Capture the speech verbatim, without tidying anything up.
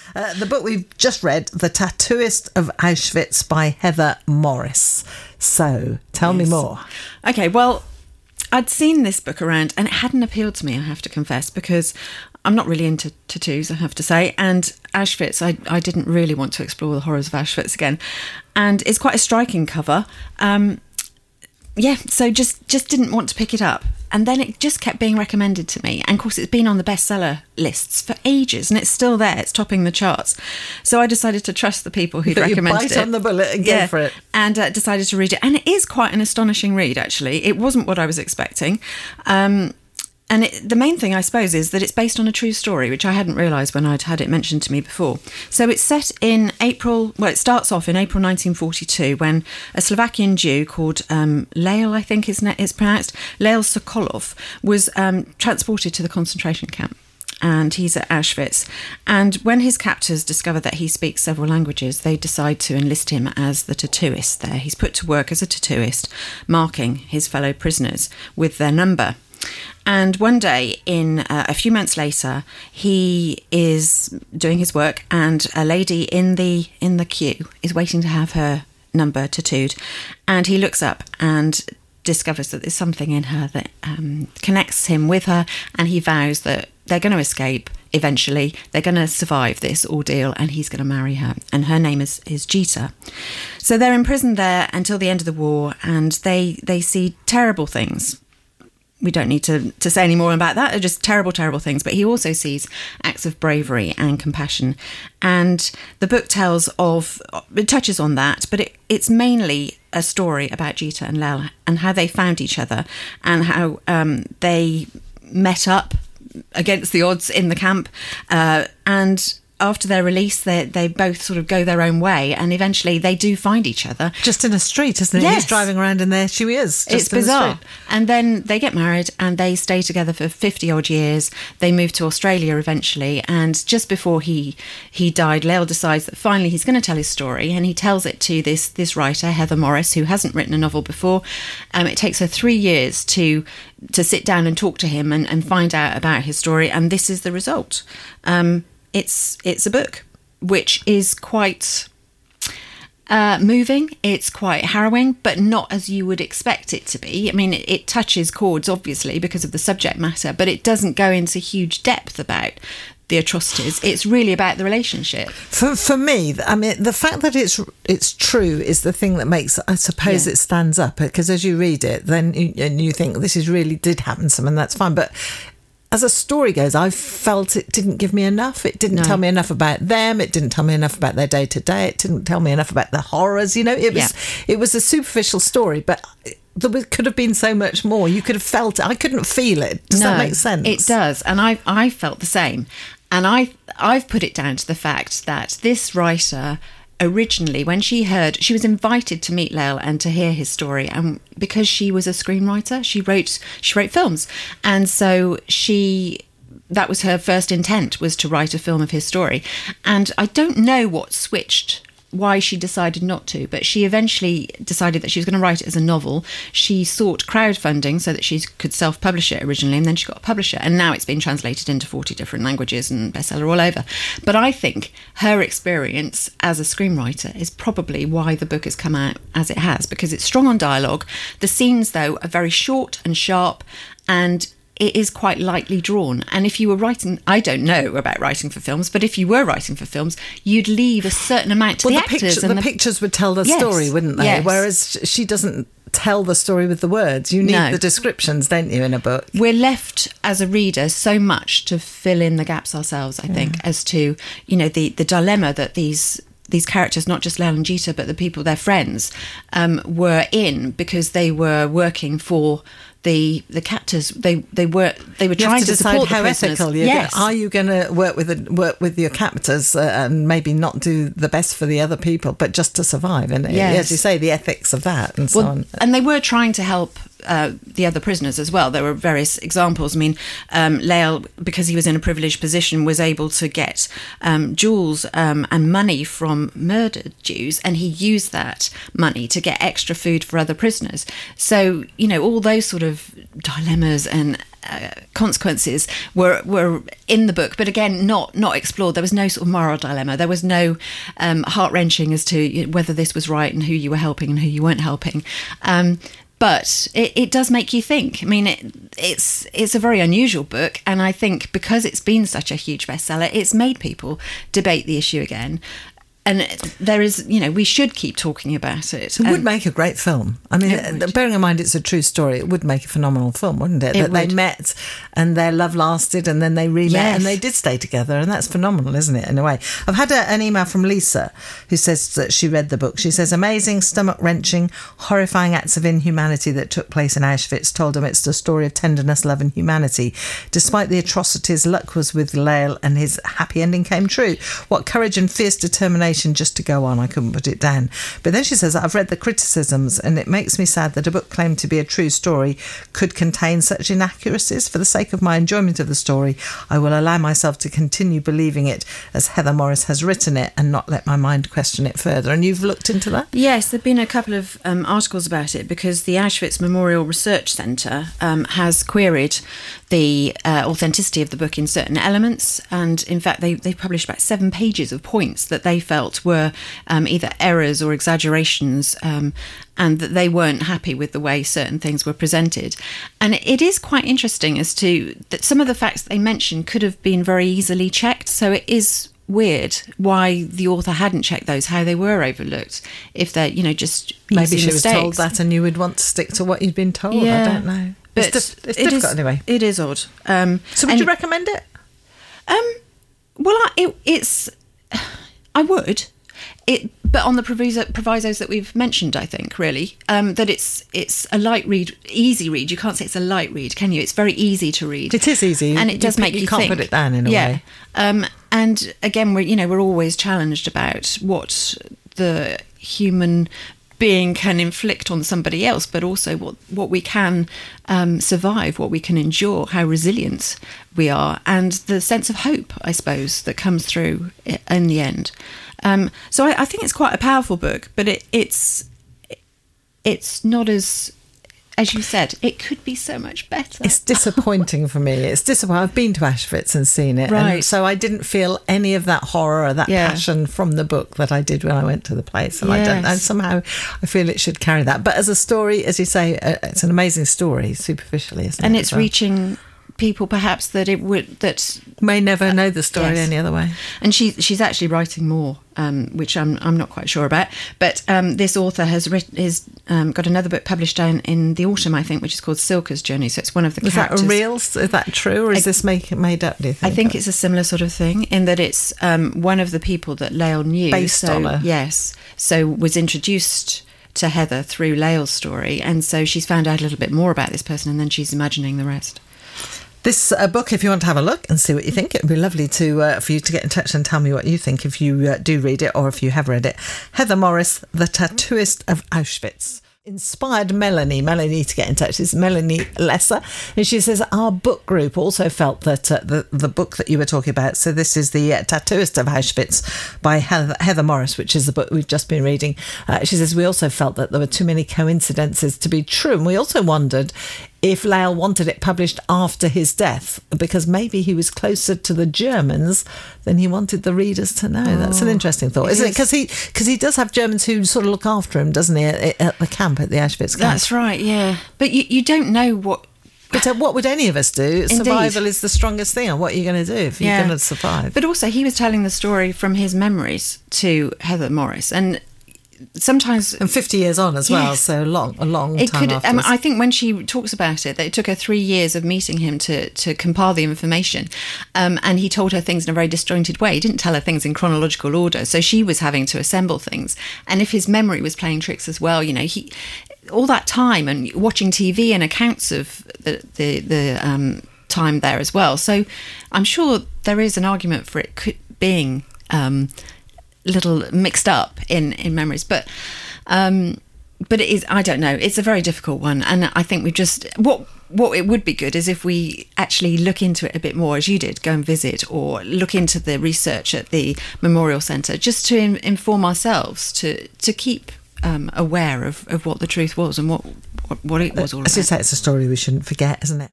Uh, the book we've just read, The Tattooist of Auschwitz by Heather Morris. So, tell yes. me more. Okay, well, I'd seen this book around and it hadn't appealed to me, I have to confess, because I'm not really into tattoos, I have to say. And Auschwitz, I, I didn't really want to explore the horrors of Auschwitz again. And it's quite a striking cover. Um, yeah, so just, just didn't want to pick it up. And then it just kept being recommended to me. And of course, it's been on the bestseller lists for ages and it's still there. It's topping the charts. So I decided to trust the people who'd recommended you bite it. on the bullet and yeah, go for it. And uh, decided to read it. And it is quite an astonishing read, actually. It wasn't what I was expecting. Um, and it, the main thing, I suppose, is that it's based on a true story, which I hadn't realised when I'd had it mentioned to me before. So it's set in April, well, it starts off in April nineteen forty-two when a Slovakian Jew called um, Leil, I think is it's pronounced, Leil Sokolov, was um, transported to the concentration camp. And he's at Auschwitz. And when his captors discover that he speaks several languages, they decide to enlist him as the tattooist there. He's put to work as a tattooist, marking his fellow prisoners with their number. And one day, in uh, a few months later, he is doing his work, and a lady in the in the queue is waiting to have her number tattooed. And he looks up and discovers that there's something in her that um, connects him with her, and he vows that they're going to escape eventually. They're going to survive this ordeal, and he's going to marry her. And her name is is Gita. So they're imprisoned there until the end of the war, and they they see terrible things. We don't need to, to say any more about that. They're just terrible, terrible things. But he also sees acts of bravery and compassion. And the book tells of, it touches on that, but it, it's mainly a story about Gita and Leil and how they found each other and how um, they met up against the odds in the camp. Uh, and after their release, they they both sort of go their own way, and eventually they do find each other. Just in a street, isn't it? Yes. He's driving around and there she is. Just it's in bizarre. The street. And then they get married and they stay together for fifty odd years. They move to Australia eventually, and just before he he died, Leil decides that finally he's going to tell his story, and he tells it to this this writer, Heather Morris, who hasn't written a novel before. Um, it takes her three years to to sit down and talk to him and, and find out about his story, and this is the result. Um, It's it's a book which is quite uh, moving. It's quite harrowing, but not as you would expect it to be. I mean, it, it touches chords, obviously, because of the subject matter, but it doesn't go into huge depth about the atrocities. It's really about the relationship. For for me, I mean, the fact that it's it's true is the thing that makes, I suppose, yeah. it stands up. Because as you read it, then you, and you think this is really did happen to someone, that's fine, but as a story goes, I felt it didn't give me enough. It didn't no. tell me enough about them. It didn't tell me enough about their day to day. It didn't tell me enough about the horrors. You know, it was yeah. it was a superficial story, but there could have been so much more. You could have felt it. I couldn't feel it. Does no, that make sense? It does, and I I felt the same. And I I've put it down to the fact that this writer, originally, when she heard, she was invited to meet Leil and to hear his story, and because she was a screenwriter, she wrote she wrote films, and so she that was her first intent, was to write a film of his story. And I don't know what switched, why she decided not to, but she eventually decided that she was going to write it as a novel. She sought crowdfunding so that she could self-publish it originally, and then she got a publisher, and now it's been translated into forty different languages and bestseller all over. But I think her experience as a screenwriter is probably why the book has come out as it has, because it's strong on dialogue. The scenes, though, are very short and sharp, and it is quite lightly drawn. And if you were writing, I don't know about writing for films, but if you were writing for films, you'd leave a certain amount to well, the, the actors. Picture, and the, the pictures would tell the yes, story, wouldn't they? Yes. Whereas she doesn't tell the story with the words. You need no. the descriptions, don't you, in a book? We're left as a reader so much to fill in the gaps ourselves, I think, yeah. as to, you know, the, the dilemma that these these characters, not just Leil and Gita, but the people, their friends, um, were in, because they were working for the the captors. They they were they were you trying have to, to decide support how the prisoners. ethical you're yes. going. Are you going to work with the, work with your captors uh, and maybe not do the best for the other people, but just to survive? And yes. as you say, the ethics of that and so well, on. And they were trying to help uh, the other prisoners as well. There were various examples. I mean, um, Leil, because he was in a privileged position, was able to get um, jewels um, and money from murdered Jews, and he used that money to get extra food for other prisoners. So, you know, all those sort of of dilemmas and uh, consequences were were in the book, but again, not not explored. There was no sort of moral dilemma. There was no um, heart wrenching as to whether this was right and who you were helping and who you weren't helping. Um, But it, it does make you think. I mean, it, it's it's a very unusual book, and I think because it's been such a huge bestseller, it's made people debate the issue again. And there is, you know, we should keep talking about it. It would make a great film. I mean, bearing in mind it's a true story, it would make a phenomenal film, wouldn't it? it that would. They met and their love lasted and then they re-met Yes. and they did stay together, and that's phenomenal, isn't it, in a way? I've had a, an email from Lisa who says that she read the book. She says, amazing, stomach-wrenching, horrifying acts of inhumanity that took place in Auschwitz told amidst the story of tenderness, love and humanity. Despite the atrocities, luck was with Lael and his happy ending came true. What courage and fierce determination just to go on. I couldn't put it down. But then she says, I've read the criticisms and it makes me sad that a book claimed to be a true story could contain such inaccuracies. For the sake of my enjoyment of the story, I will allow myself to continue believing it as Heather Morris has written it and not let my mind question it further. And you've looked into that? Yes, there have been a couple of um, articles about it because the Auschwitz Memorial Research Centre um, has queried the uh, authenticity of the book in certain elements, and in fact they, they published about seven pages of points that they felt were um, either errors or exaggerations, um, and that they weren't happy with the way certain things were presented. And it is quite interesting as to that some of the facts they mentioned could have been very easily checked, so it is weird why the author hadn't checked those, how they were overlooked, if they're, you know, just maybe she mistakes. was told that and you would want to stick to what you'd been told. Yeah. I don't know. But it's, dif- it's it difficult is, anyway. It is odd. Um, so would and, you recommend it? Um, well, I, it, it's I would. It, but on the proviso, provisos that we've mentioned, I think, really, um, that it's it's a light read, easy read. You can't say it's a light read, can you? It's very easy to read. It is easy, and it does you, make you, you can't think. put it down in a yeah. way. Um, and again, we're you know we're always challenged about what the human being can inflict on somebody else, but also what what we can um, survive, what we can endure, how resilient we are, and the sense of hope, I suppose, that comes through in the end. Um, so I, I think it's quite a powerful book, but it, it's it's not as as you said, it could be so much better. It's disappointing for me. It's disappointing. I've been to Auschwitz and seen it, right? And so I didn't feel any of that horror or that yeah. passion from the book that I did when I went to the place, and yes. I don't. And somehow I feel it should carry that. But as a story, as you say, uh, it's an amazing story, superficially, isn't and it? it's well? reaching people perhaps that it would that may never know the story yes. any other way. And she she's actually writing more, um, which I'm I'm not quite sure about. But um, this author has written is um, got another book published down in the autumn, I think, which is called Silka's Journey. So it's one of the is characters. that real? Is that true, or is I, this make, made up? Do you think? I think it's a similar sort of thing in that it's um, one of the people that Lael knew. Based so, on her. Yes. So was introduced to Heather through Lael's story, and so she's found out a little bit more about this person, and then she's imagining the rest. This uh, book, if you want to have a look and see what you think, it would be lovely to uh, for you to get in touch and tell me what you think if you uh, do read it or if you have read it. Heather Morris, The Tattooist of Auschwitz. Inspired Melanie. Melanie to get in touch is Melanie Lesser, and she says our book group also felt that uh, the the book that you were talking about. So this is the uh, Tattooist of Auschwitz by Heather, Heather Morris, which is the book we've just been reading. Uh, she says we also felt that there were too many coincidences to be true, and we also wondered if Lael wanted it published after his death, because maybe he was closer to the Germans than he wanted the readers to know. Oh, that's an interesting thought, isn't it? Because he, because he does have Germans who sort of look after him, doesn't he, at, at the camp, at the Auschwitz camp? That's right, yeah. But you, you don't know what... But uh, what would any of us do? Indeed. Survival is the strongest thing. And what are you going to do if you're yeah. going to survive? But also, he was telling the story from his memories to Heather Morris, and sometimes and fifty years on as well, yes. so long a long it time could afterwards. um, I think when she talks about it that it took her three years of meeting him to to compile the information, um, and he told her things in a very disjointed way. He didn't tell her things in chronological order, so she was having to assemble things, and if his memory was playing tricks as well, you know, he all that time and watching T V and accounts of the the, the um, time there as well, so I'm sure there is an argument for it being um little mixed up in in memories, but um but it is, I don't know, it's a very difficult one, and I think we just what what it would be good is if we actually look into it a bit more, as you did, go and visit or look into the research at the Memorial Centre, just to in, inform ourselves, to to keep um, aware of, of what the truth was and what what, what it was all As about. you say, it's a story we shouldn't forget, isn't it?